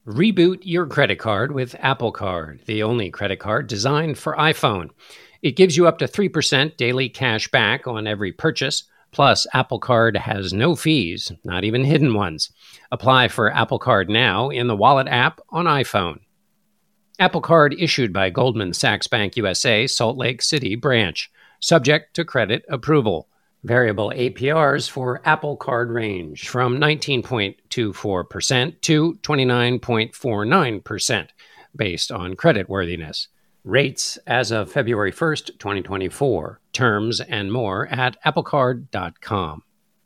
Reboot your credit card with Apple Card, the only credit card designed for iPhone. It gives you up to 3% daily cash back on every purchase. Plus, Apple Card has no fees, not even hidden ones. Apply for Apple Card now in the Wallet app on iPhone. Apple Card issued by Goldman Sachs Bank USA, Salt Lake City branch. Subject to credit approval. Variable APRs for Apple Card range from 19.24% to 29.49% based on creditworthiness. Rates as of February 1st, 2024. Terms and more at applecard.com.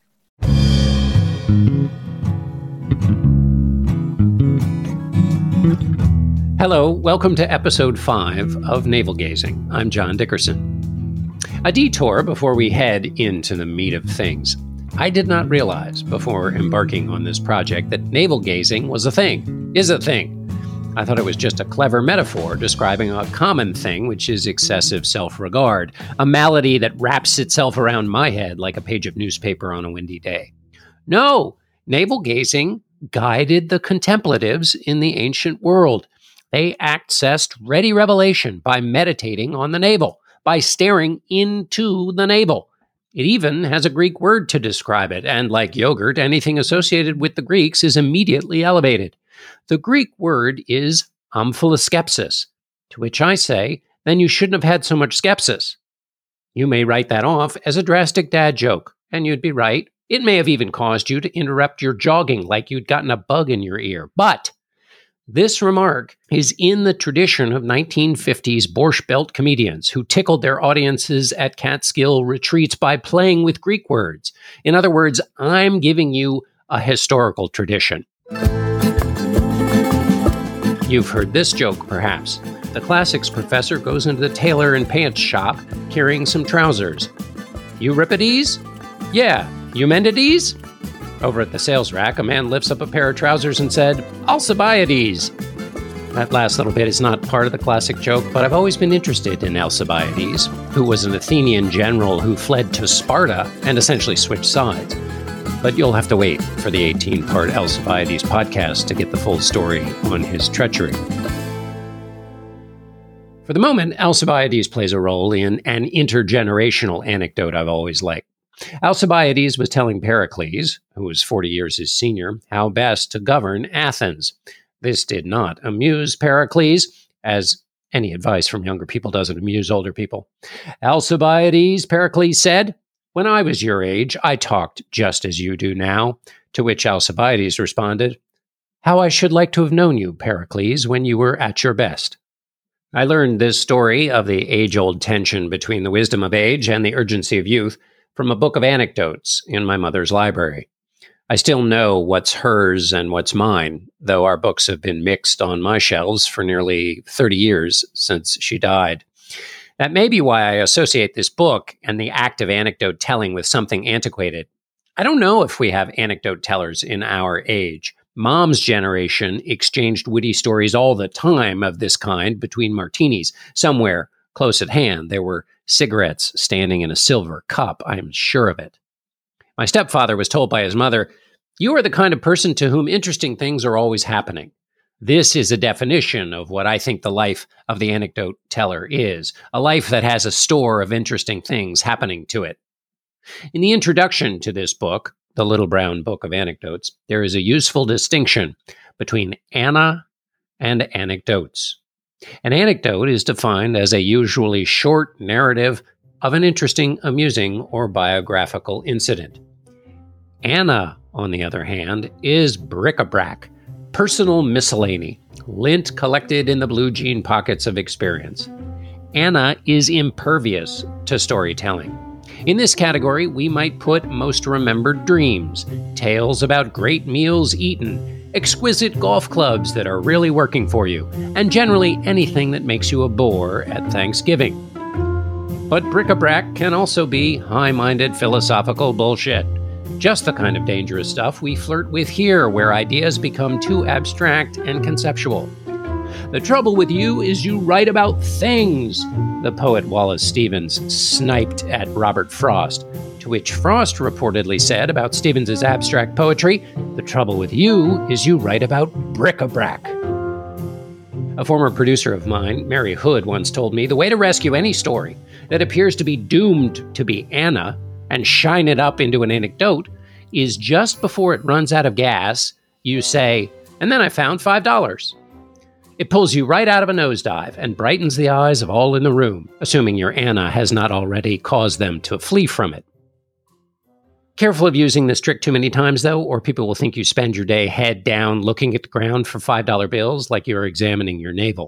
Hello, welcome to episode 5 of Navel Gazing. I'm John Dickerson. A detour before we head into the meat of things. I did not realize before embarking on this project that navel gazing was a thing, is a thing. I thought it was just a clever metaphor describing a common thing, which is excessive self-regard, a malady that wraps itself around my head like a page of newspaper on a windy day. No, navel gazing guided the contemplatives in the ancient world. They accessed ready revelation by meditating on the navel, by staring into the navel. It even has a Greek word to describe it, and like yogurt, anything associated with the Greeks is immediately elevated. The Greek word is omphaloskepsis, to which I say, then you shouldn't have had so much skepsis. You may write that off as a drastic dad joke, and you'd be right. It may have even caused you to interrupt your jogging like you'd gotten a bug in your ear. But this remark is in the tradition of 1950s Borscht Belt comedians who tickled their audiences at Catskill retreats by playing with Greek words. In other words, I'm giving you a historical tradition. You've heard this joke, perhaps. The classics professor goes into the tailor and pants shop carrying some trousers. Euripides? Yeah. Eumenides? Over at the sales rack, a man lifts up a pair of trousers and said, Alcibiades. That last little bit is not part of the classic joke, but I've always been interested in Alcibiades, who was an Athenian general who fled to Sparta and essentially switched sides. But you'll have to wait for the 18-part Alcibiades podcast to get the full story on his treachery. For the moment, Alcibiades plays a role in an intergenerational anecdote I've always liked. Alcibiades was telling Pericles, who was 40 years his senior, how best to govern Athens. This did not amuse Pericles, as any advice from younger people doesn't amuse older people. Alcibiades, Pericles said, when I was your age, I talked just as you do now. To which Alcibiades responded, how I should like to have known you, Pericles, when you were at your best. I learned this story of the age-old tension between the wisdom of age and the urgency of youth from a book of anecdotes in my mother's library. I still know what's hers and what's mine, though our books have been mixed on my shelves for nearly 30 years since she died. That may be why I associate this book and the act of anecdote telling with something antiquated. I don't know if we have anecdote tellers in our age. Mom's generation exchanged witty stories all the time of this kind between martinis. Somewhere close at hand, there were cigarettes standing in a silver cup. I am sure of it. My stepfather was told by his mother, you are the kind of person to whom interesting things are always happening. This is a definition of what I think the life of the anecdote teller is, a life that has a store of interesting things happening to it. In the introduction to this book, The Little Brown Book of Anecdotes, there is a useful distinction between Anna and anecdotes. An anecdote is defined as a usually short narrative of an interesting, amusing, or biographical incident. Anna, on the other hand, is bric-a-brac, personal miscellany, lint collected in the blue jean pockets of experience. Anna is impervious to storytelling. In this category, we might put most remembered dreams, tales about great meals eaten, exquisite golf clubs that are really working for you, and generally anything that makes you a bore at Thanksgiving. But bric-a-brac can also be high-minded philosophical bullshit. Just the kind of dangerous stuff we flirt with here, where ideas become too abstract and conceptual. The trouble with you is you write about things, the poet Wallace Stevens sniped at Robert Frost, to which Frost reportedly said about Stevens's abstract poetry, the trouble with you is you write about bric-a-brac. A former producer of mine, Mary Hood, once told me the way to rescue any story that appears to be doomed to be Anna and shine it up into an anecdote is just before it runs out of gas, you say, "And then I found $5." It pulls you right out of a nosedive and brightens the eyes of all in the room, assuming your Anna has not already caused them to flee from it. Careful of using this trick too many times, though, or people will think you spend your day head down looking at the ground for $5 bills like you're examining your navel.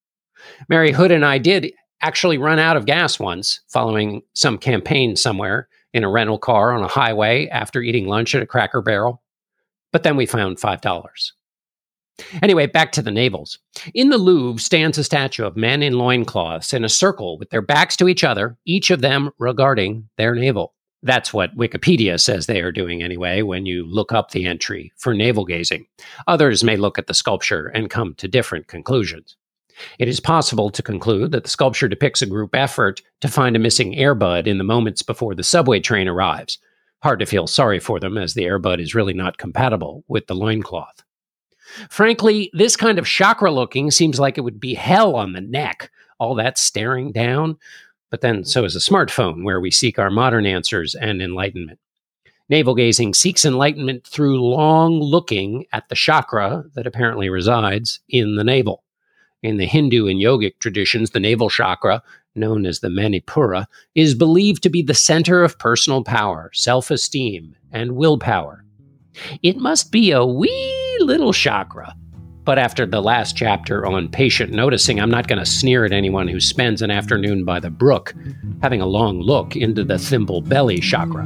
Mary Hood and I did actually run out of gas once following some campaign somewhere in a rental car on a highway after eating lunch at a Cracker Barrel. But then we found $5. Anyway, back to the navels. In the Louvre stands a statue of men in loincloths in a circle with their backs to each other, each of them regarding their navel. That's what Wikipedia says they are doing anyway when you look up the entry for navel gazing. Others may look at the sculpture and come to different conclusions. It is possible to conclude that the sculpture depicts a group effort to find a missing Airbud in the moments before the subway train arrives. Hard to feel sorry for them, as the Airbud is really not compatible with the loincloth. Frankly, this kind of chakra looking seems like it would be hell on the neck, all that staring down. But then so is a smartphone, where we seek our modern answers and enlightenment. Navel gazing seeks enlightenment through long looking at the chakra that apparently resides in the navel. In the Hindu and yogic traditions, the navel chakra, known as the Manipura, is believed to be the center of personal power, self-esteem, and willpower. It must be a wee little chakra. But after the last chapter on patient noticing, I'm not going to sneer at anyone who spends an afternoon by the brook having a long look into the thimble belly chakra.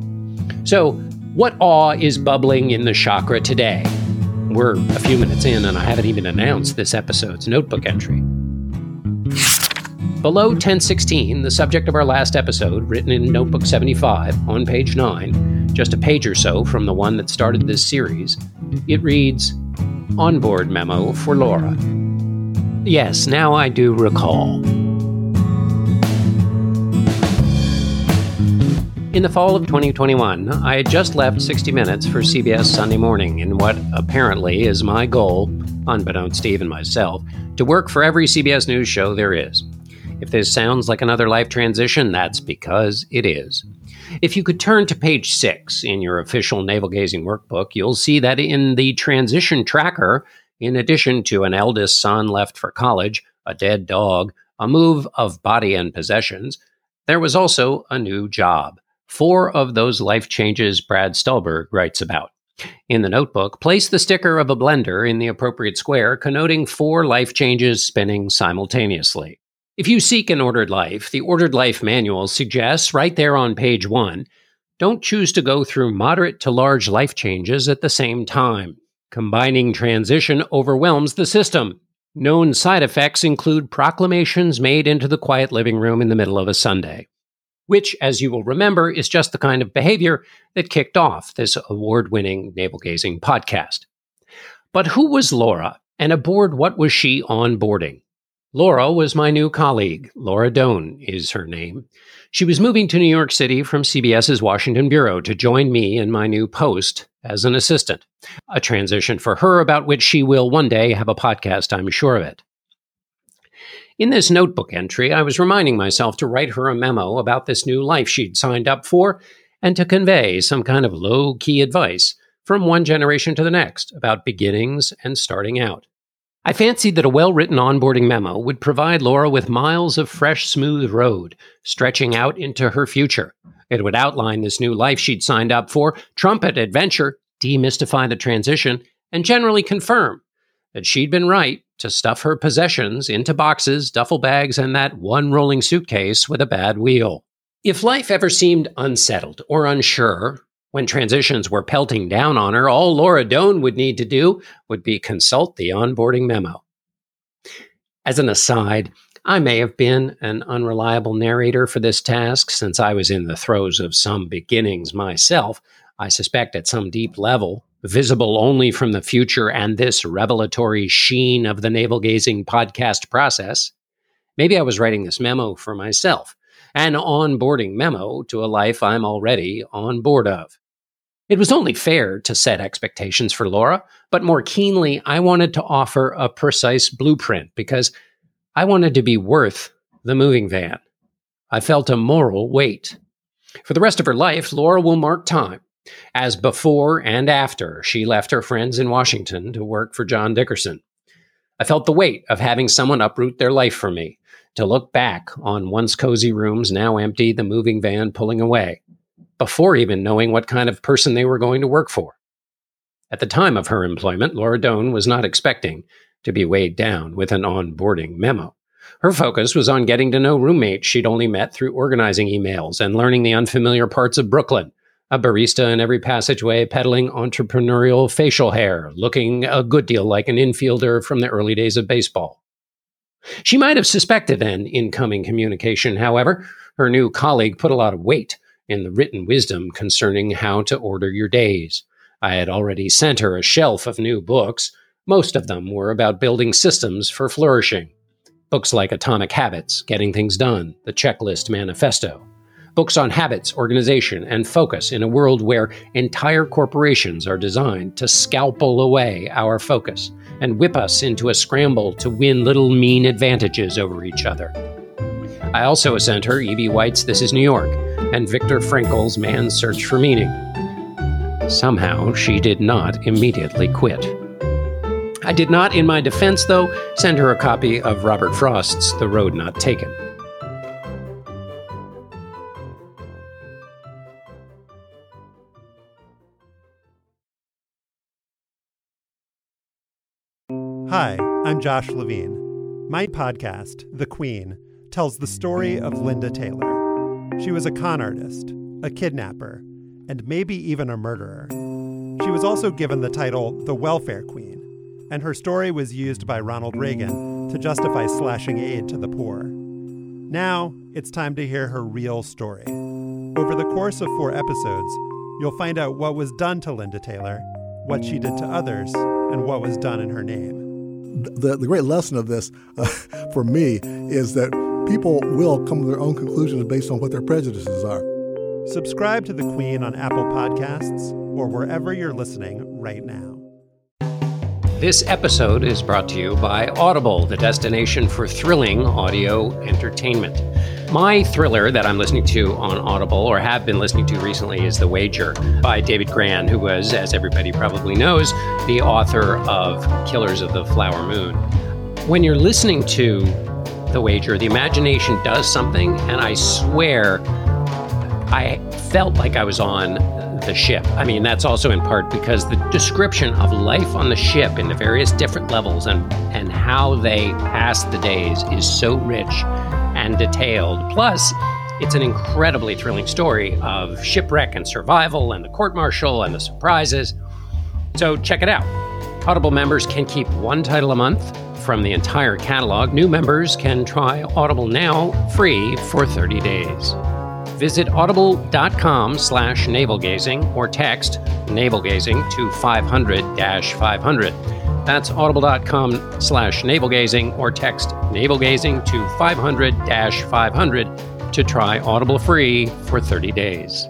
So, what awe is bubbling in the chakra today? We're a few minutes in, and I haven't even announced this episode's notebook entry. Below 1016, the subject of our last episode, written in Notebook 75 on page 9, just a page or so from the one that started this series, it reads, "Onboard memo for Laura." Yes, now I do recall. In the fall of 2021, I had just left 60 Minutes for CBS Sunday Morning in what apparently is my goal, unbeknownst to even myself, to work for every CBS News show there is. If this sounds like another life transition, that's because it is. If you could turn to page 6 in your official navel gazing workbook, you'll see that in the transition tracker, in addition to an eldest son left for college, a dead dog, a move of body and possessions, there was also a new job. 4 of those life changes Brad Stulberg writes about. In the notebook, place the sticker of a blender in the appropriate square, connoting 4 life changes spinning simultaneously. If you seek an ordered life, the Ordered Life Manual suggests, right there on page 1, don't choose to go through moderate to large life changes at the same time. Combining transition overwhelms the system. Known side effects include proclamations made into the quiet living room in the middle of a Sunday, which, as you will remember, is just the kind of behavior that kicked off this award-winning navel-gazing podcast. But who was Laura, and aboard what was she onboarding? Laura was my new colleague. Laura Doan is her name. She was moving to New York City from CBS's Washington bureau to join me in my new post as an assistant, a transition for her about which she will one day have a podcast, I'm sure of it. In this notebook entry, I was reminding myself to write her a memo about this new life she'd signed up for and to convey some kind of low-key advice from one generation to the next about beginnings and starting out. I fancied that a well-written onboarding memo would provide Laura with miles of fresh, smooth road, stretching out into her future. It would outline this new life she'd signed up for, trumpet adventure, demystify the transition, and generally confirm that she'd been right to stuff her possessions into boxes, duffel bags, and that one rolling suitcase with a bad wheel. If life ever seemed unsettled or unsure, when transitions were pelting down on her, all Laura Doan would need to do would be consult the onboarding memo. As an aside, I may have been an unreliable narrator for this task since I was in the throes of some beginnings myself. I suspect at some deep level, visible only from the future and this revelatory sheen of the navel-gazing podcast process, maybe I was writing this memo for myself, an onboarding memo to a life I'm already on board of. It was only fair to set expectations for Laura, but more keenly, I wanted to offer a precise blueprint because I wanted to be worth the moving van. I felt a moral weight. For the rest of her life, Laura will mark time, as before and after she left her friends in Washington to work for John Dickerson. I felt the weight of having someone uproot their life for me, to look back on once cozy rooms now empty, the moving van pulling away, before even knowing what kind of person they were going to work for. At the time of her employment, Laura Doan was not expecting to be weighed down with an onboarding memo. Her focus was on getting to know roommates she'd only met through organizing emails and learning the unfamiliar parts of Brooklyn, a barista in every passageway peddling entrepreneurial facial hair, looking a good deal like an infielder from the early days of baseball. She might have suspected an incoming communication, however. Her new colleague put a lot of weight in the written wisdom concerning how to order your days. I had already sent her a shelf of new books. Most of them were about building systems for flourishing. Books like Atomic Habits, Getting Things Done, The Checklist Manifesto. Books on habits, organization, and focus in a world where entire corporations are designed to scalpel away our focus and whip us into a scramble to win little mean advantages over each other. I also sent her E.B. White's This Is New York and Viktor Frankl's Man's Search for Meaning. Somehow, she did not immediately quit. I did not, in my defense, though, send her a copy of Robert Frost's The Road Not Taken. Hi, I'm Josh Levine. My podcast, The Queen, tells the story of Linda Taylor. She was a con artist, a kidnapper, and maybe even a murderer. She was also given the title the Welfare Queen, and her story was used by Ronald Reagan to justify slashing aid to the poor. Now, it's time to hear her real story. Over the course of 4 episodes, you'll find out what was done to Linda Taylor, what she did to others, and what was done in her name. The great lesson of this, for me, is that people will come to their own conclusions based on what their prejudices are. Subscribe to The Queen on Apple Podcasts or wherever you're listening right now. This episode is brought to you by Audible, the destination for thrilling audio entertainment. My thriller that I'm listening to on Audible, or have been listening to recently, is The Wager by David Grann, who was, as everybody probably knows, the author of Killers of the Flower Moon. When you're listening to The Wager, the imagination does something, and I swear I felt like I was on the ship. I mean, that's also in part because the description of life on the ship in the various different levels and how they pass the days is so rich and detailed. Plus, it's an incredibly thrilling story of shipwreck and survival and the court-martial and the surprises. So check it out. Audible members can keep 1 title a month from the entire catalog. New members can try Audible now free for 30 days. Visit audible.com/navelgazing or text navelgazing to 500-500. That's audible.com/navelgazing or text navelgazing to 500-500 to try Audible free for 30 days.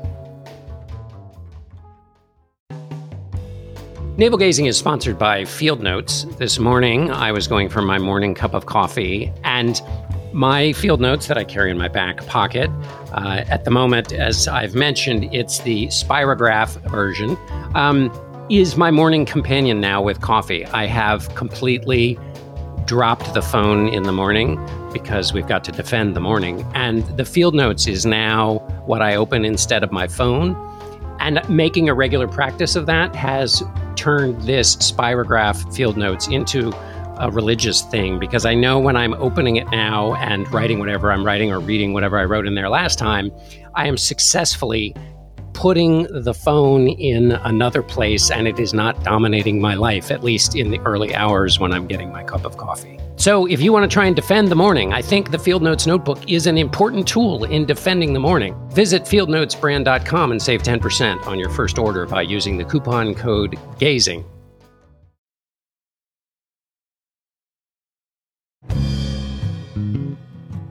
Navel Gazing is sponsored by Field Notes. This morning, I was going for my morning cup of coffee, and my Field Notes that I carry in my back pocket, at the moment, as I've mentioned, it's the Spirograph version, is my morning companion now with coffee. I have completely dropped the phone in the morning because we've got to defend the morning. And the Field Notes is now what I open instead of my phone. And making a regular practice of that has turned this Spirograph Field Notes into a religious thing, because I know when I'm opening it now and writing whatever I'm writing or reading whatever I wrote in there last time, I am successfully putting the phone in another place and it is not dominating my life, at least in the early hours when I'm getting my cup of coffee. So if you want to try and defend the morning, I think the Field Notes notebook is an important tool in defending the morning. Visit fieldnotesbrand.com and save 10% on your first order by using the coupon code GAZING.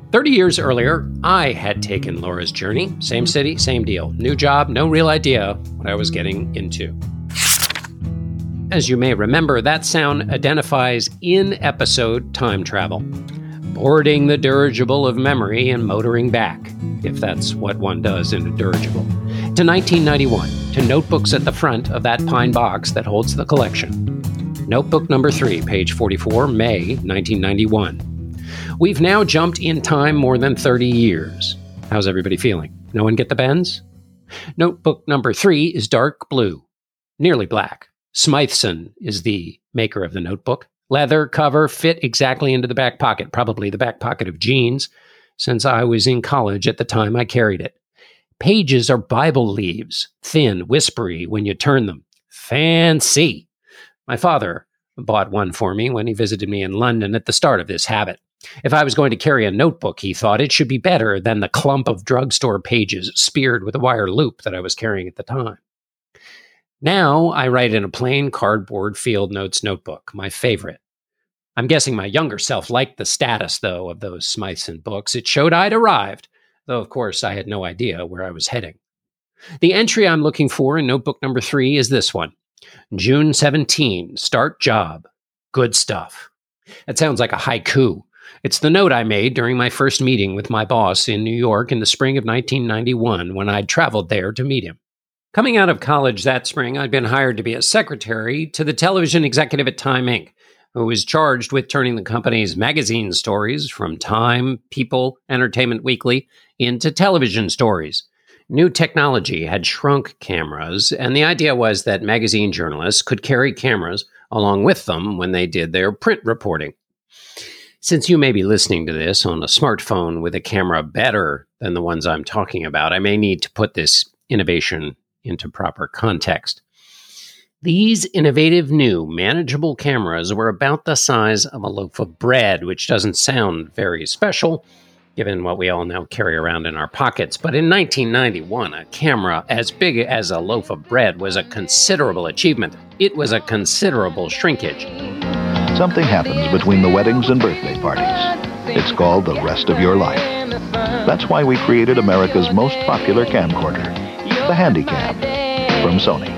30 years earlier, I had taken Laura's journey. Same city, same deal. New job, no real idea what I was getting into. As you may remember, that sound identifies in-episode time travel. Boarding the dirigible of memory and motoring back, if that's what one does in a dirigible, to 1991, to notebooks at the front of that pine box that holds the collection. Notebook number 3, page 44, May 1991. We've now jumped in time more than 30 years. How's everybody feeling? No one get the bends? Notebook number 3 is dark blue, nearly black. Smythson is the maker of the notebook. Leather cover, fit exactly into the back pocket, probably the back pocket of jeans, since I was in college at the time I carried it. Pages are Bible leaves, thin, whispery when you turn them. Fancy. My father bought one for me when he visited me in London at the start of this habit. If I was going to carry a notebook, he thought, it should be better than the clump of drugstore pages speared with a wire loop that I was carrying at the time. Now I write in a plain cardboard field notes notebook, my favorite. I'm guessing my younger self liked the status, though, of those Smythson books. It showed I'd arrived, though, of course, I had no idea where I was heading. The entry I'm looking for in notebook number 3 is this one. June 17, start job. Good stuff. That sounds like a haiku. It's the note I made during my first meeting with my boss in New York in the spring of 1991 when I'd traveled there to meet him. Coming out of college that spring, I'd been hired to be a secretary to the television executive at Time Inc., who was charged with turning the company's magazine stories from Time, People, Entertainment Weekly into television stories. New technology had shrunk cameras, and the idea was that magazine journalists could carry cameras along with them when they did their print reporting. Since you may be listening to this on a smartphone with a camera better than the ones I'm talking about, I may need to put this innovation into proper context. These innovative new manageable cameras were about the size of a loaf of bread, which doesn't sound very special, given what we all now carry around in our pockets. But in 1991, a camera as big as a loaf of bread was a considerable achievement. It was a considerable shrinkage. Something happens between the weddings and birthday parties. It's called the rest of your life. That's why we created America's most popular camcorder, the Handycam, from Sony.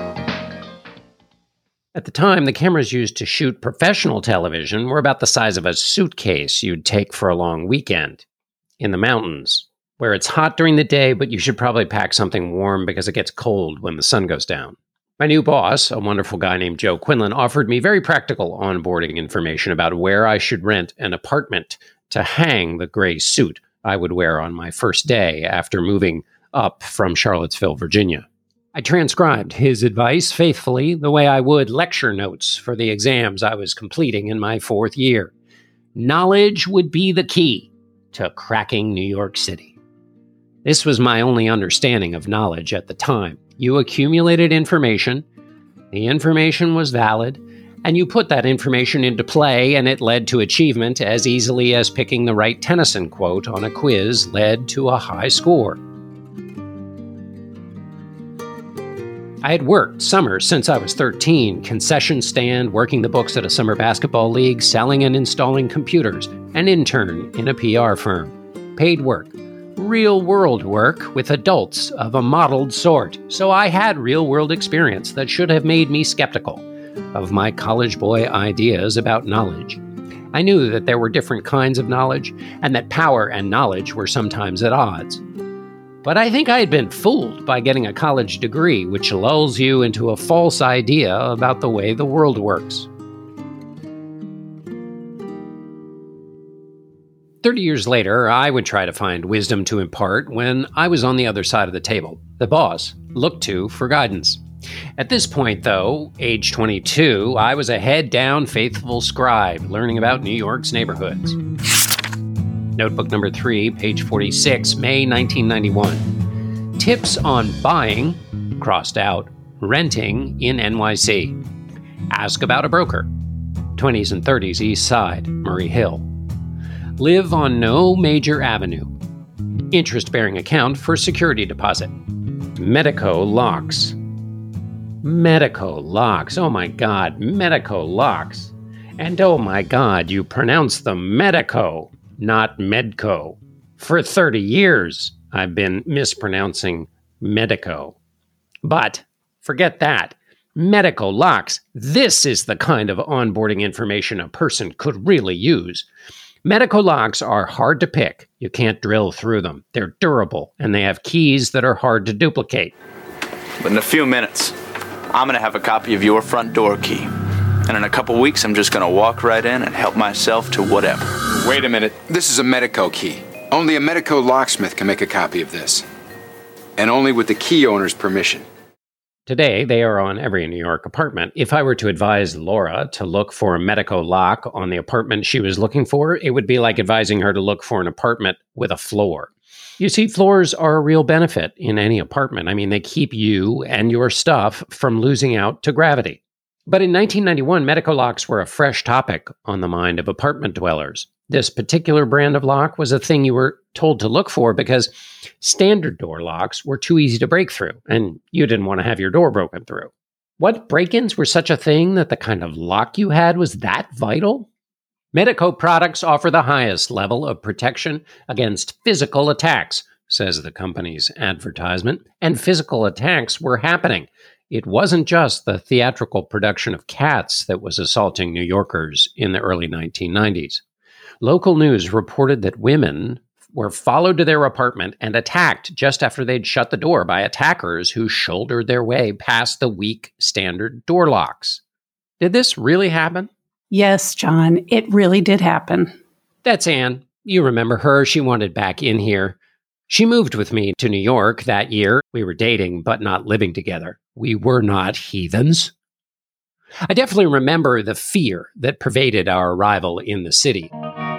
At the time, the cameras used to shoot professional television were about the size of a suitcase you'd take for a long weekend in the mountains, where it's hot during the day, but you should probably pack something warm because it gets cold when the sun goes down. My new boss, a wonderful guy named Joe Quinlan, offered me very practical onboarding information about where I should rent an apartment to hang the gray suit I would wear on my first day after moving up from Charlottesville, Virginia. I transcribed his advice faithfully the way I would lecture notes for the exams I was completing in my 4th year. Knowledge would be the key to cracking New York City. This was my only understanding of knowledge at the time. You accumulated information, the information was valid, and you put that information into play, and it led to achievement as easily as picking the right Tennyson quote on a quiz led to a high score. I had worked summers since I was 13, concession stand, working the books at a summer basketball league, selling and installing computers, an intern in a PR firm. Paid work. Real-world work with adults of a modeled sort. So I had real-world experience that should have made me skeptical of my college boy ideas about knowledge. I knew that there were different kinds of knowledge, and that power and knowledge were sometimes at odds. But I think I had been fooled by getting a college degree, which lulls you into a false idea about the way the world works. 30 years later, I would try to find wisdom to impart when I was on the other side of the table, the boss looked to for guidance. At this point, though, age 22, I was a head-down, faithful scribe learning about New York's neighborhoods. Notebook number 3, page 46, May 1991. Tips on buying, crossed out, renting in NYC. Ask about a broker. 20s and 30s East Side, Murray Hill. Live on no major avenue. Interest-bearing account for security deposit. Medico locks. Medico locks. Oh my God, Medico locks. And oh my God, you pronounce them Medico. not Medco. For 30 years, I've been mispronouncing Medico. But forget that. Medico locks. This is the kind of onboarding information a person could really use. Medico locks are hard to pick. You can't drill through them. They're durable, and they have keys that are hard to duplicate. But in a few minutes, I'm going to have a copy of your front door key. And in a couple weeks, I'm just going to walk right in and help myself to whatever. Wait a minute. This is a Medico key. Only a Medico locksmith can make a copy of this. And only with the key owner's permission. Today, they are on every New York apartment. If I were to advise Laura to look for a Medico lock on the apartment she was looking for, it would be like advising her to look for an apartment with a floor. You see, floors are a real benefit in any apartment. I mean, they keep you and your stuff from losing out to gravity. But in 1991, Medico locks were a fresh topic on the mind of apartment dwellers. This particular brand of lock was a thing you were told to look for because standard door locks were too easy to break through, and you didn't want to have your door broken through. What, break-ins were such a thing that the kind of lock you had was that vital? Medico products offer the highest level of protection against physical attacks, says the company's advertisement, and physical attacks were happening. It wasn't just the theatrical production of Cats that was assaulting New Yorkers in the early 1990s. Local news reported that women were followed to their apartment and attacked just after they'd shut the door by attackers who shouldered their way past the weak standard door locks. Did this really happen? Yes, John, it really did happen. That's Anne. You remember her. She wanted back in here. She moved with me to New York that year. We were dating, but not living together. We were not heathens. I definitely remember the fear that pervaded our arrival in the city.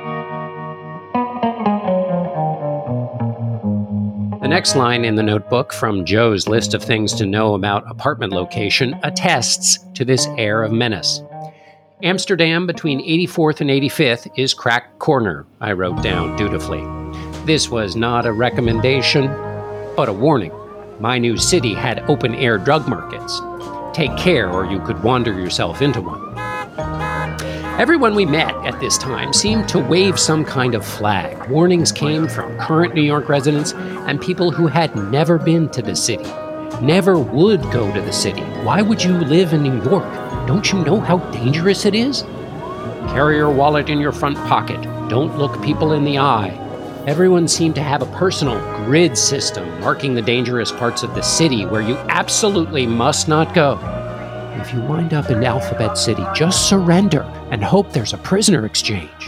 The next line in the notebook from Joe's list of things to know about apartment location attests to this air of menace. Amsterdam between 84th and 85th is crack corner, I wrote down dutifully. This was not a recommendation, but a warning. My new city had open-air drug markets. Take care or you could wander yourself into one. Everyone we met at this time seemed to wave some kind of flag. Warnings came from current New York residents and people who had never been to the city, never would go to the city. Why would you live in New York? Don't you know how dangerous it is? Carry your wallet in your front pocket. Don't look people in the eye. Everyone seemed to have a personal grid system marking the dangerous parts of the city where you absolutely must not go. If you wind up in Alphabet City, just surrender and hope there's a prisoner exchange.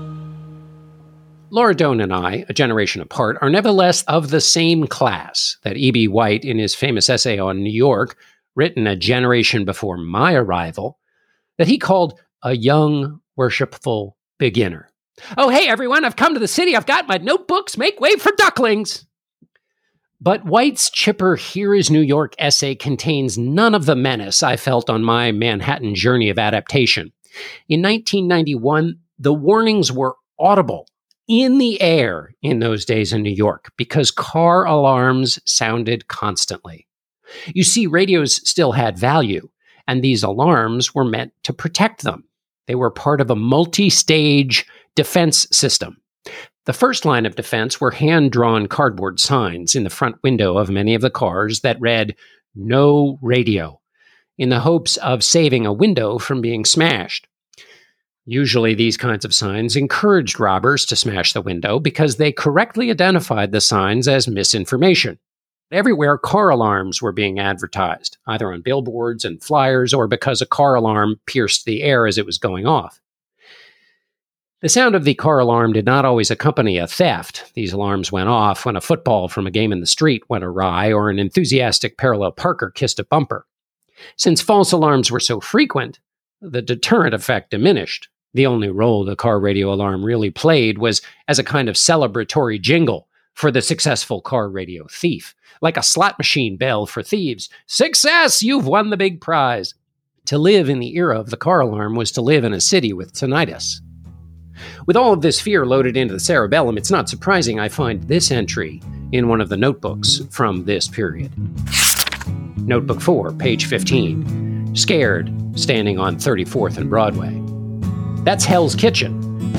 Laura Doan and I, a generation apart, are nevertheless of the same class that E.B. White, in his famous essay on New York, written a generation before my arrival, that he called a young, worshipful beginner. Oh, hey, everyone, I've come to the city. I've got my notebooks. Make way for ducklings. But White's chipper Here is New York essay contains none of the menace I felt on my Manhattan journey of adaptation. In 1991, the warnings were audible, in the air in those days in New York, because car alarms sounded constantly. You see, radios still had value, and these alarms were meant to protect them. They were part of a multi-stage defense system. The first line of defense were hand-drawn cardboard signs in the front window of many of the cars that read, "No radio," in the hopes of saving a window from being smashed. Usually these kinds of signs encouraged robbers to smash the window because they correctly identified the signs as misinformation. Everywhere, car alarms were being advertised, either on billboards and flyers or because a car alarm pierced the air as it was going off. The sound of the car alarm did not always accompany a theft. These alarms went off when a football from a game in the street went awry or an enthusiastic parallel parker kissed a bumper. Since false alarms were so frequent, the deterrent effect diminished. The only role the car radio alarm really played was as a kind of celebratory jingle for the successful car radio thief, like a slot machine bell for thieves. Success! You've won the big prize! To live in the era of the car alarm was to live in a city with tinnitus. With all of this fear loaded into the cerebellum, it's not surprising I find this entry in one of the notebooks from this period. Notebook 4, page 15. Scared, standing on 34th and Broadway. That's Hell's Kitchen.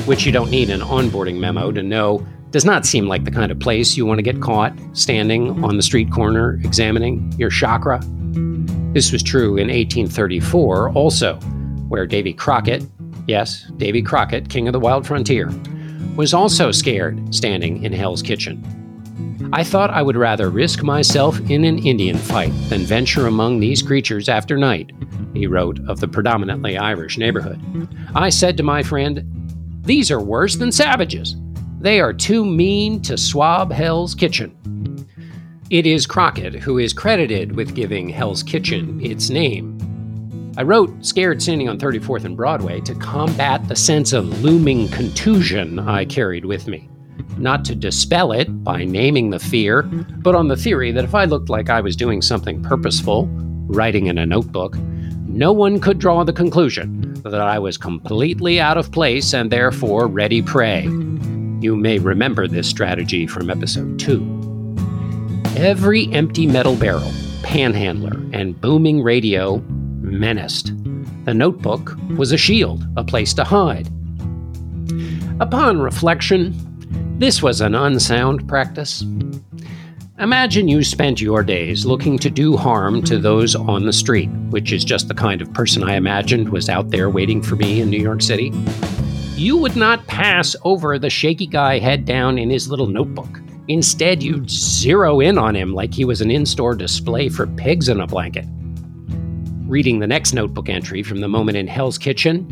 which you don't need an onboarding memo to know does not seem like the kind of place you want to get caught standing on the street corner examining your chakra. This was true in 1834 also, where Davy Crockett, yes, Davy Crockett, king of the wild frontier, was also scared standing in Hell's Kitchen. I thought I would rather risk myself in an Indian fight than venture among these creatures after night, he wrote of the predominantly Irish neighborhood. I said to my friend, these are worse than savages. They are too mean to swab Hell's Kitchen. It is Crockett who is credited with giving Hell's Kitchen its name. I wrote Scared Standing on 34th and Broadway to combat the sense of looming contusion I carried with me. Not to dispel it by naming the fear, but on the theory that if I looked like I was doing something purposeful, writing in a notebook, no one could draw the conclusion that I was completely out of place and therefore ready prey. You may remember this strategy from episode 2. Every empty metal barrel, panhandler, and booming radio menaced. The notebook was a shield, a place to hide. Upon reflection, this was an unsound practice. Imagine you spent your days looking to do harm to those on the street, which is just the kind of person I imagined was out there waiting for me in New York City. You would not pass over the shaky guy head down in his little notebook. Instead, you'd zero in on him like he was an in-store display for pigs in a blanket. Reading the next notebook entry from the moment in Hell's Kitchen,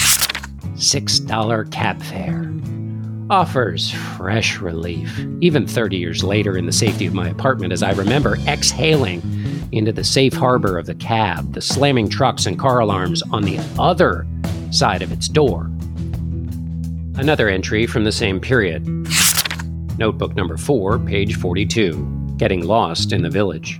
$6 cab fare. Offers fresh relief, even 30 years later in the safety of my apartment as I remember exhaling into the safe harbor of the cab, the slamming trucks and car alarms on the other side of its door. Another entry from the same period. Notebook number 4, page 42, Getting Lost in the Village.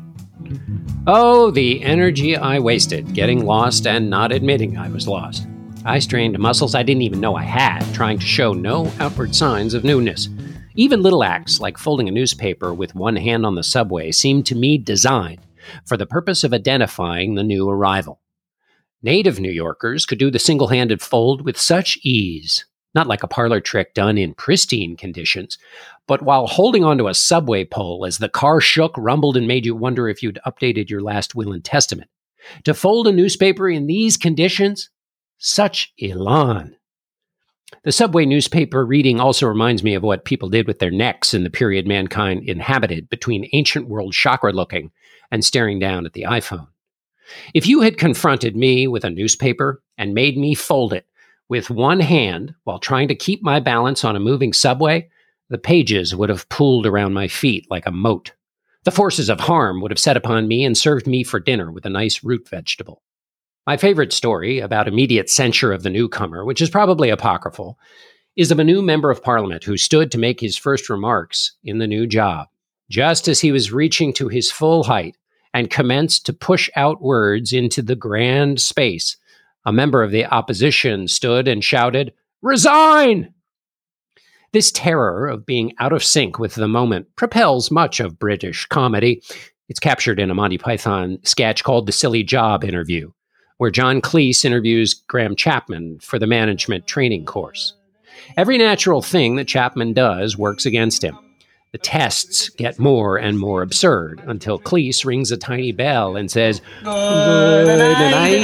Oh, the energy I wasted getting lost and not admitting I was lost. I strained muscles I didn't even know I had, trying to show no outward signs of newness. Even little acts like folding a newspaper with one hand on the subway seemed to me designed for the purpose of identifying the new arrival. Native New Yorkers could do the single-handed fold with such ease, not like a parlor trick done in pristine conditions, but while holding onto a subway pole as the car shook, rumbled, and made you wonder if you'd updated your last will and testament. To fold a newspaper in these conditions? Such elan. The subway newspaper reading also reminds me of what people did with their necks in the period mankind inhabited between ancient world chakra looking and staring down at the iPhone. If you had confronted me with a newspaper and made me fold it with one hand while trying to keep my balance on a moving subway, the pages would have pooled around my feet like a moat. The forces of harm would have set upon me and served me for dinner with a nice root vegetable. My favorite story about immediate censure of the newcomer, which is probably apocryphal, is of a new member of parliament who stood to make his first remarks in the new job. Just as he was reaching to his full height and commenced to push out words into the grand space, a member of the opposition stood and shouted, "Resign!" This terror of being out of sync with the moment propels much of British comedy. It's captured in a Monty Python sketch called The Silly Job Interview, where John Cleese interviews Graham Chapman for the management training course. Every natural thing that Chapman does works against him. The tests get more and more absurd until Cleese rings a tiny bell and says, "Good night,"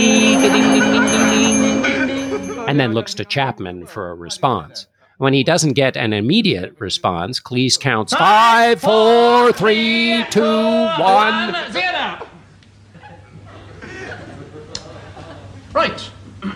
and then looks to Chapman for a response. When he doesn't get an immediate response, Cleese counts 5, 4, 3, 2, 1. Right.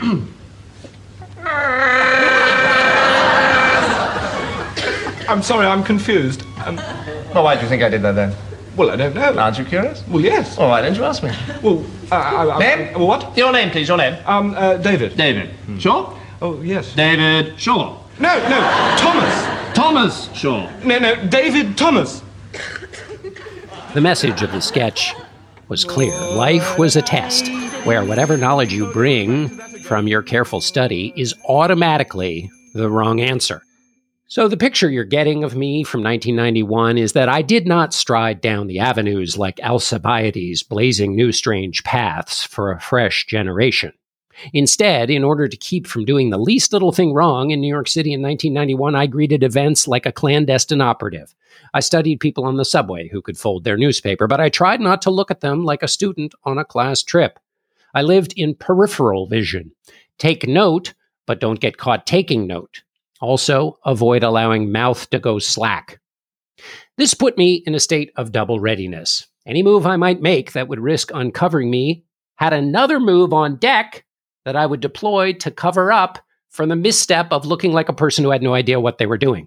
I'm sorry, I'm confused. Well, why do you think I did that then? Well, I don't know. Aren't you curious? Well, yes. Well, why didn't you ask me? Well, Name? What? Your name, please, your name. David. David. Shaw? Oh, yes. David Shaw. No, Thomas. Thomas Shaw. No, David Thomas. The message of the sketch was clear. Life was a test where whatever knowledge you bring from your careful study is automatically the wrong answer. So the picture you're getting of me from 1991 is that I did not stride down the avenues like Alcibiades blazing new strange paths for a fresh generation. Instead, in order to keep from doing the least little thing wrong in New York City in 1991, I greeted events like a clandestine operative. I studied people on the subway who could fold their newspaper, but I tried not to look at them like a student on a class trip. I lived in peripheral vision. Take note, but don't get caught taking note. Also, avoid allowing mouth to go slack. This put me in a state of double readiness. Any move I might make that would risk uncovering me had another move on deck that I would deploy to cover up for the misstep of looking like a person who had no idea what they were doing.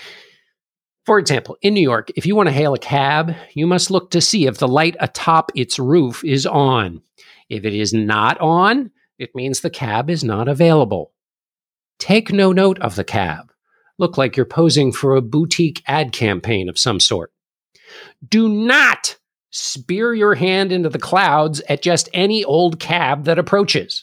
For example, in New York, if you want to hail a cab, you must look to see if the light atop its roof is on. If it is not on, it means the cab is not available. Take no note of the cab. Look like you're posing for a boutique ad campaign of some sort. Do not spear your hand into the clouds at just any old cab that approaches.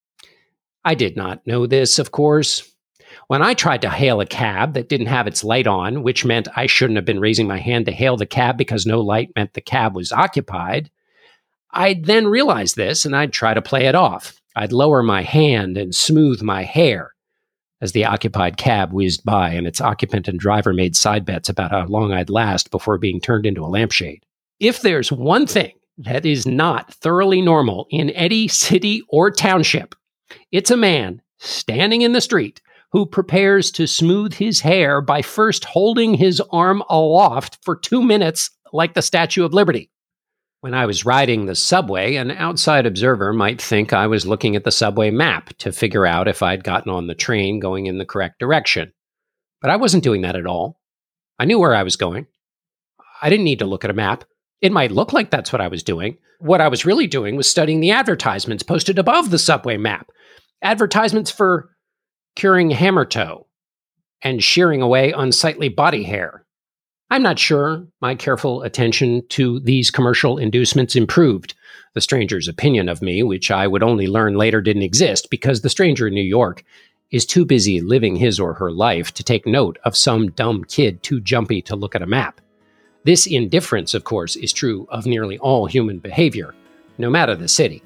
I did not know this, of course. When I tried to hail a cab that didn't have its light on, which meant I shouldn't have been raising my hand to hail the cab because no light meant the cab was occupied, I'd then realize this and I'd try to play it off. I'd lower my hand and smooth my hair as the occupied cab whizzed by and its occupant and driver made side bets about how long I'd last before being turned into a lampshade. If there's one thing that is not thoroughly normal in any city or township, it's a man standing in the street who prepares to smooth his hair by first holding his arm aloft for 2 minutes like the Statue of Liberty. When I was riding the subway, an outside observer might think I was looking at the subway map to figure out if I'd gotten on the train going in the correct direction. But I wasn't doing that at all. I knew where I was going. I didn't need to look at a map. It might look like that's what I was doing. What I was really doing was studying the advertisements posted above the subway map. Advertisements for curing hammer toe and shearing away unsightly body hair. I'm not sure my careful attention to these commercial inducements improved the stranger's opinion of me, which I would only learn later didn't exist because the stranger in New York is too busy living his or her life to take note of some dumb kid too jumpy to look at a map. This indifference, of course, is true of nearly all human behavior, no matter the city.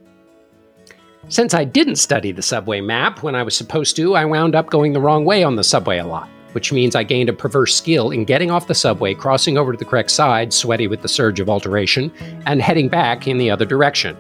Since I didn't study the subway map when I was supposed to, I wound up going the wrong way on the subway a lot, which means I gained a perverse skill in getting off the subway, crossing over to the correct side, sweaty with the surge of alteration, and heading back in the other direction.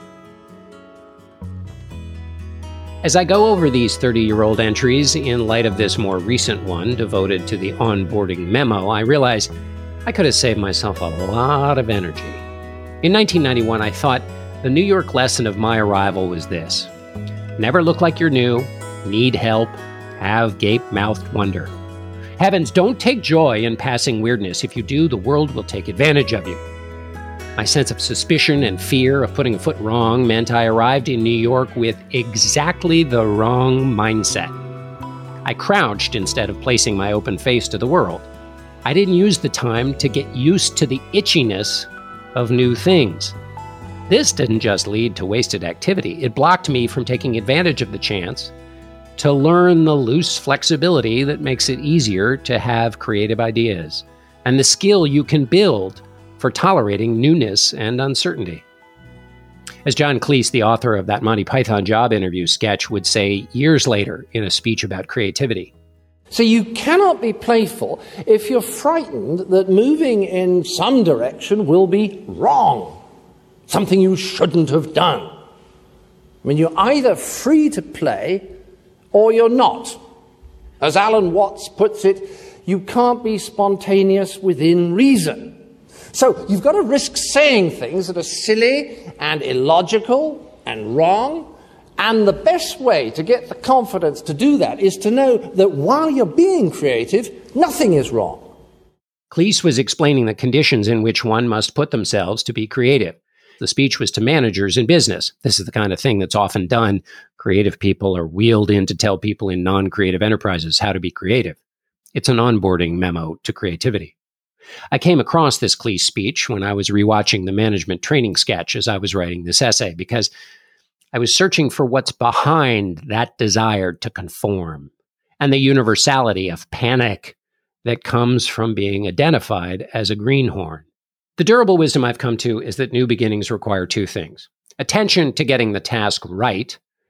As I go over these 30-year-old entries in light of this more recent one devoted to the onboarding memo, I realize I could have saved myself a lot of energy. In 1991, I thought the New York lesson of my arrival was this: never look like you're new, need help, have gape-mouthed wonder. Heavens, don't take joy in passing weirdness. If you do, the world will take advantage of you. My sense of suspicion and fear of putting a foot wrong meant I arrived in New York with exactly the wrong mindset. I crouched instead of placing my open face to the world. I didn't use the time to get used to the itchiness of new things. This didn't just lead to wasted activity. It blocked me from taking advantage of the chance to learn the loose flexibility that makes it easier to have creative ideas and the skill you can build for tolerating newness and uncertainty. As John Cleese, the author of that Monty Python job interview sketch, would say years later in a speech about creativity, so you cannot be playful if you're frightened that moving in some direction will be wrong, something you shouldn't have done. I mean, you're either free to play or you're not. As Alan Watts puts it, you can't be spontaneous within reason. So you've got to risk saying things that are silly and illogical and wrong. And the best way to get the confidence to do that is to know that while you're being creative, nothing is wrong. Cleese was explaining the conditions in which one must put themselves to be creative. The speech was to managers in business. This is the kind of thing that's often done. Creative people are wheeled in to tell people in non-creative enterprises how to be creative. It's an onboarding memo to creativity. I came across this Cleese speech when I was rewatching the management training sketch as I was writing this essay, because I was searching for what's behind that desire to conform and the universality of panic that comes from being identified as a greenhorn. The durable wisdom I've come to is that new beginnings require two things: attention to getting the task right,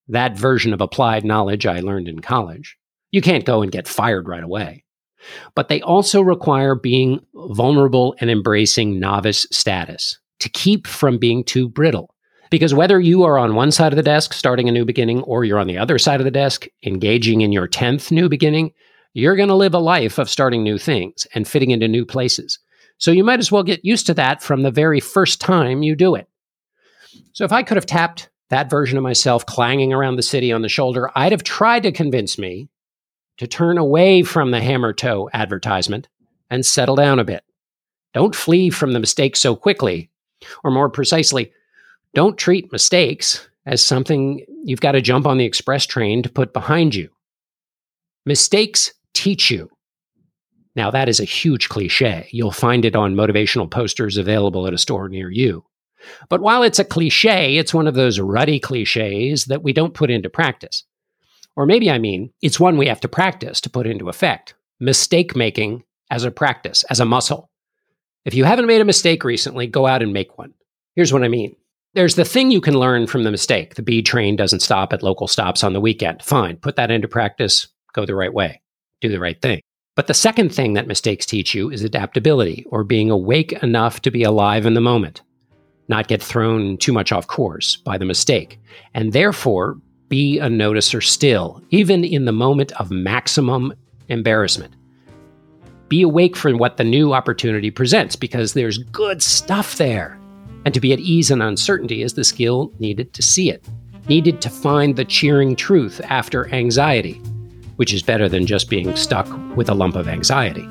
that version of applied knowledge I learned in college. You can't go and get fired right away. But they also require being vulnerable and embracing novice status to keep from being too brittle. Because whether you are on one side of the desk starting a new beginning or you're on the other side of the desk engaging in your 10th new beginning, you're going to live a life of starting new things and fitting into new places. So you might as well get used to that from the very first time you do it. So if I could have tapped that version of myself clanging around the city on the shoulder, I'd have tried to convince me to turn away from the hammer toe advertisement and settle down a bit. Don't flee from the mistake so quickly, or more precisely, don't treat mistakes as something you've got to jump on the express train to put behind you. Mistakes teach you. Now, that is a huge cliche. You'll find it on motivational posters available at a store near you. But while it's a cliche, it's one of those ruddy cliches that we don't put into practice. Or maybe it's one we have to practice to put into effect. Mistake making as a practice, as a muscle. If you haven't made a mistake recently, go out and make one. Here's what I mean. There's the thing you can learn from the mistake. The B train doesn't stop at local stops on the weekend. Fine, put that into practice, go the right way, do the right thing. But the second thing that mistakes teach you is adaptability, or being awake enough to be alive in the moment, not get thrown too much off course by the mistake, and therefore be a noticer still, even in the moment of maximum embarrassment. Be awake for what the new opportunity presents, because there's good stuff there. And to be at ease in uncertainty is the skill needed to see it, needed to find the cheering truth after anxiety, which is better than just being stuck with a lump of anxiety.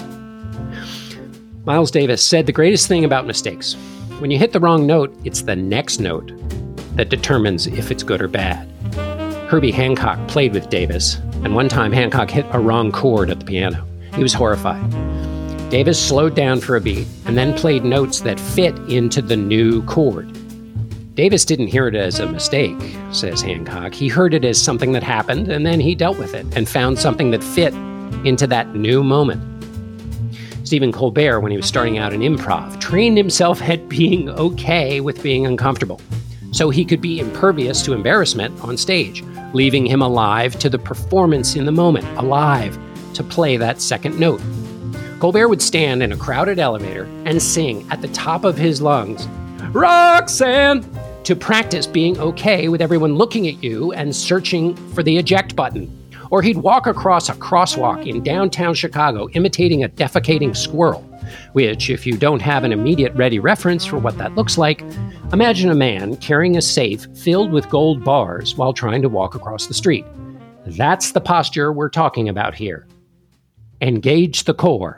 Miles Davis said the greatest thing about mistakes, when you hit the wrong note, it's the next note that determines if it's good or bad. Herbie Hancock played with Davis, and one time Hancock hit a wrong chord at the piano. He was horrified. Davis slowed down for a beat and then played notes that fit into the new chord. Davis didn't hear it as a mistake, says Hancock. He heard it as something that happened, and then he dealt with it and found something that fit into that new moment. Stephen Colbert, when he was starting out in improv, trained himself at being okay with being uncomfortable, so he could be impervious to embarrassment on stage, leaving him alive to the performance in the moment, alive to play that second note. Colbert would stand in a crowded elevator and sing at the top of his lungs, "Roxanne!" to practice being okay with everyone looking at you and searching for the eject button. Or he'd walk across a crosswalk in downtown Chicago imitating a defecating squirrel, which, if you don't have an immediate ready reference for what that looks like, imagine a man carrying a safe filled with gold bars while trying to walk across the street. That's the posture we're talking about here. Engage the core.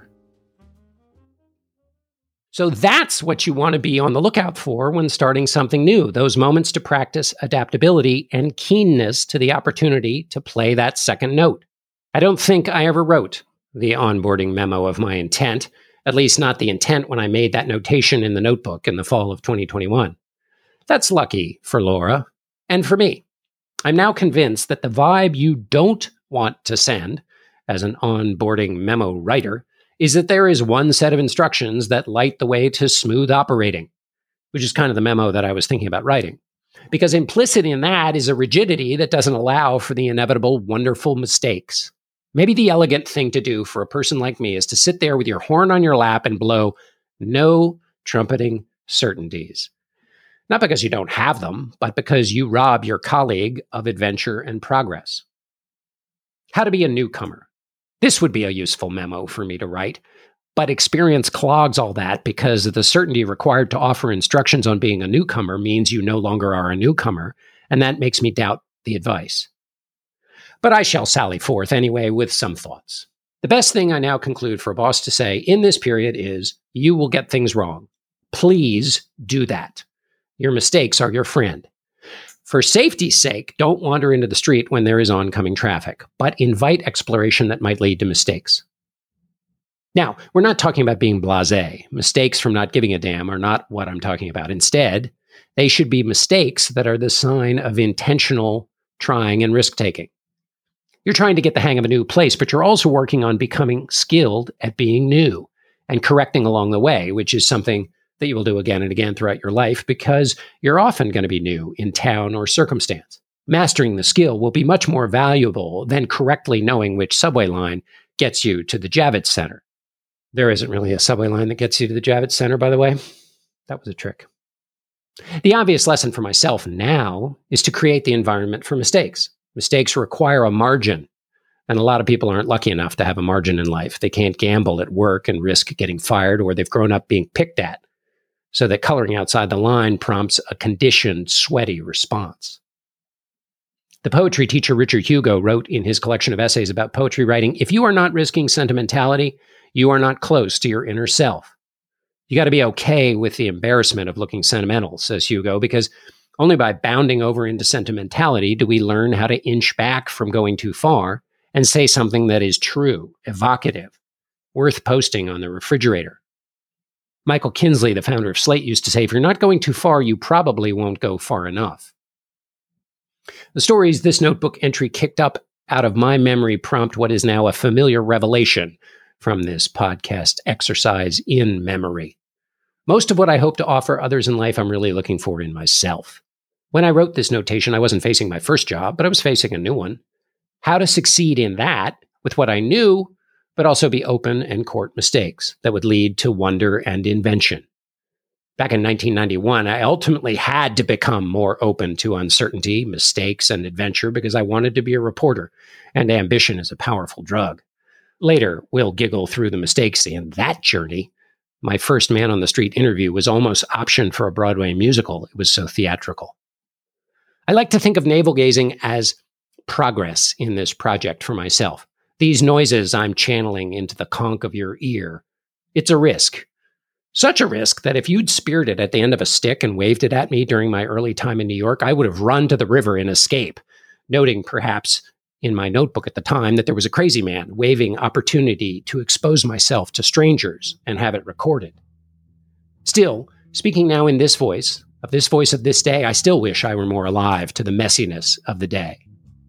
So that's what you want to be on the lookout for when starting something new, those moments to practice adaptability and keenness to the opportunity to play that second note. I don't think I ever wrote the onboarding memo of my intent, at least not the intent when I made that notation in the notebook in the fall of 2021. That's lucky for Laura and for me. I'm now convinced that the vibe you don't want to send as an onboarding memo writer is that there is one set of instructions that light the way to smooth operating, which is kind of the memo that I was thinking about writing. Because implicit in that is a rigidity that doesn't allow for the inevitable wonderful mistakes. Maybe the elegant thing to do for a person like me is to sit there with your horn on your lap and blow no trumpeting certainties. Not because you don't have them, but because you rob your colleague of adventure and progress. How to be a newcomer. This would be a useful memo for me to write, but experience clogs all that because the certainty required to offer instructions on being a newcomer means you no longer are a newcomer, and that makes me doubt the advice. But I shall sally forth anyway with some thoughts. The best thing I now conclude for a boss to say in this period is, you will get things wrong. Please do that. Your mistakes are your friend. For safety's sake, don't wander into the street when there is oncoming traffic, but invite exploration that might lead to mistakes. Now, we're not talking about being blasé. Mistakes from not giving a damn are not what I'm talking about. Instead, they should be mistakes that are the sign of intentional trying and risk-taking. You're trying to get the hang of a new place, but you're also working on becoming skilled at being new and correcting along the way, which is something that you will do again and again throughout your life because you're often going to be new in town or circumstance. Mastering the skill will be much more valuable than correctly knowing which subway line gets you to the Javits Center. There isn't really a subway line that gets you to the Javits Center, by the way. That was a trick. The obvious lesson for myself now is to create the environment for mistakes. Mistakes require a margin, and a lot of people aren't lucky enough to have a margin in life. They can't gamble at work and risk getting fired, or they've grown up being picked at, so that coloring outside the line prompts a conditioned, sweaty response. The poetry teacher Richard Hugo wrote in his collection of essays about poetry writing, "If you are not risking sentimentality, you are not close to your inner self." You got to be okay with the embarrassment of looking sentimental, says Hugo, because only by bounding over into sentimentality do we learn how to inch back from going too far and say something that is true, evocative, worth posting on the refrigerator. Michael Kinsley, the founder of Slate, used to say, if you're not going too far, you probably won't go far enough. The stories this notebook entry kicked up out of my memory prompt what is now a familiar revelation from this podcast exercise in memory. Most of what I hope to offer others in life, I'm really looking for in myself. When I wrote this notation, I wasn't facing my first job, but I was facing a new one. How to succeed in that with what I knew, but also be open and court mistakes that would lead to wonder and invention. Back in 1991, I ultimately had to become more open to uncertainty, mistakes, and adventure because I wanted to be a reporter, and ambition is a powerful drug. Later, we'll giggle through the mistakes in that journey. My first Man on the Street interview was almost optioned for a Broadway musical. It was so theatrical. I like to think of navel-gazing as progress in this project for myself. These noises I'm channeling into the conch of your ear. It's a risk. Such a risk that if you'd speared it at the end of a stick and waved it at me during my early time in New York, I would have run to the river and escape, noting perhaps in my notebook at the time that there was a crazy man waving opportunity to expose myself to strangers and have it recorded. Still, speaking now in this voice of this day, I still wish I were more alive to the messiness of the day.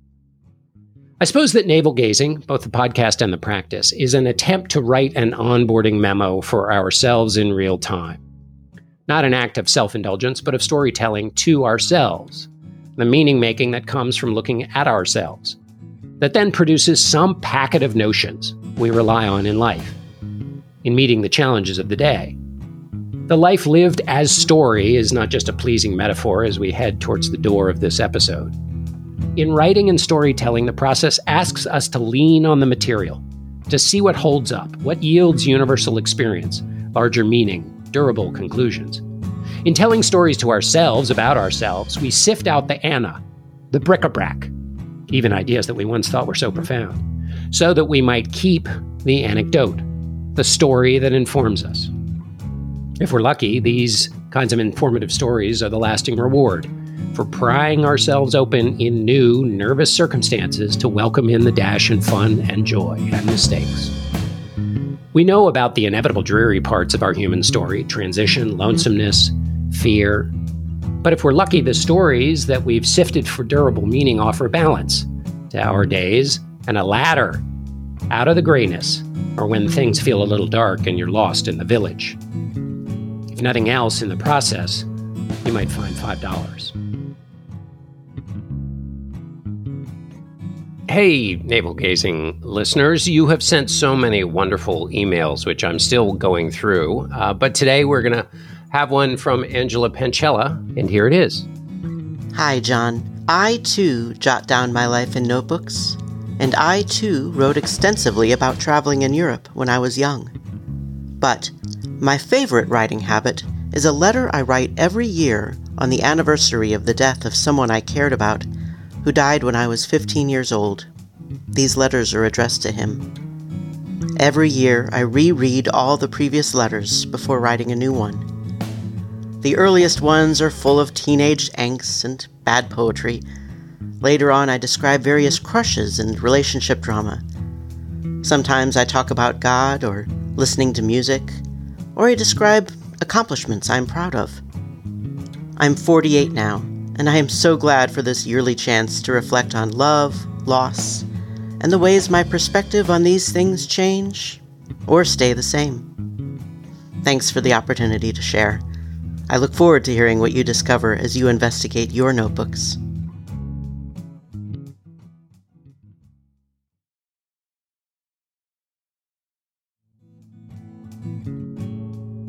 I suppose that navel-gazing, both the podcast and the practice, is an attempt to write an onboarding memo for ourselves in real time. Not an act of self-indulgence, but of storytelling to ourselves. The meaning-making that comes from looking at ourselves. That then produces some packet of notions we rely on in life, in meeting the challenges of the day. The life lived as story is not just a pleasing metaphor as we head towards the door of this episode. In writing and storytelling, the process asks us to lean on the material, to see what holds up, what yields universal experience, larger meaning, durable conclusions. In telling stories to ourselves about ourselves, we sift out the Anna, the bric-a-brac, even ideas that we once thought were so profound, so that we might keep the anecdote, the story that informs us. If we're lucky, these kinds of informative stories are the lasting reward for prying ourselves open in new, nervous circumstances to welcome in the dash and fun and joy and mistakes. We know about the inevitable dreary parts of our human story, transition, lonesomeness, fear. But if we're lucky, the stories that we've sifted for durable meaning offer balance to our days and a ladder out of the grayness, or when things feel a little dark and you're lost in the village. If nothing else in the process, you might find $5. Hey, navel-gazing listeners, you have sent so many wonderful emails, which I'm still going through. But today we're going to have one from Angela Pancella, and here it is. Hi, John. I, too, jot down my life in notebooks, and I, too, wrote extensively about traveling in Europe when I was young. But my favorite writing habit is a letter I write every year on the anniversary of the death of someone I cared about who died when I was 15 years old. These letters are addressed to him. Every year, I reread all the previous letters before writing a new one. The earliest ones are full of teenage angst and bad poetry. Later on, I describe various crushes and relationship drama. Sometimes I talk about God or listening to music, or I describe accomplishments I'm proud of. I'm 48 now, and I am so glad for this yearly chance to reflect on love, loss, and the ways my perspective on these things change or stay the same. Thanks for the opportunity to share. I look forward to hearing what you discover as you investigate your notebooks.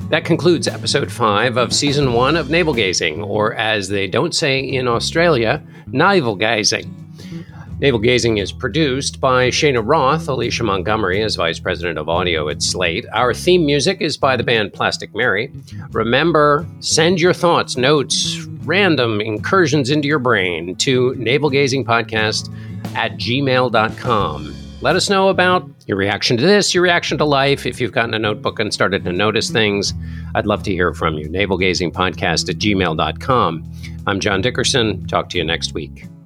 That concludes episode 5 of season 1 of Navel Gazing, or as they don't say in Australia, navel gazing. Navel Gazing is produced by Shana Roth. Alicia Montgomery is Vice President of Audio at Slate. Our theme music is by the band Plastic Mary. Remember, send your thoughts, notes, random incursions into your brain to navelgazingpodcast@gmail.com. Let us know about your reaction to this, your reaction to life. If you've gotten a notebook and started to notice things, I'd love to hear from you. navelgazingpodcast@gmail.com. I'm John Dickerson. Talk to you next week.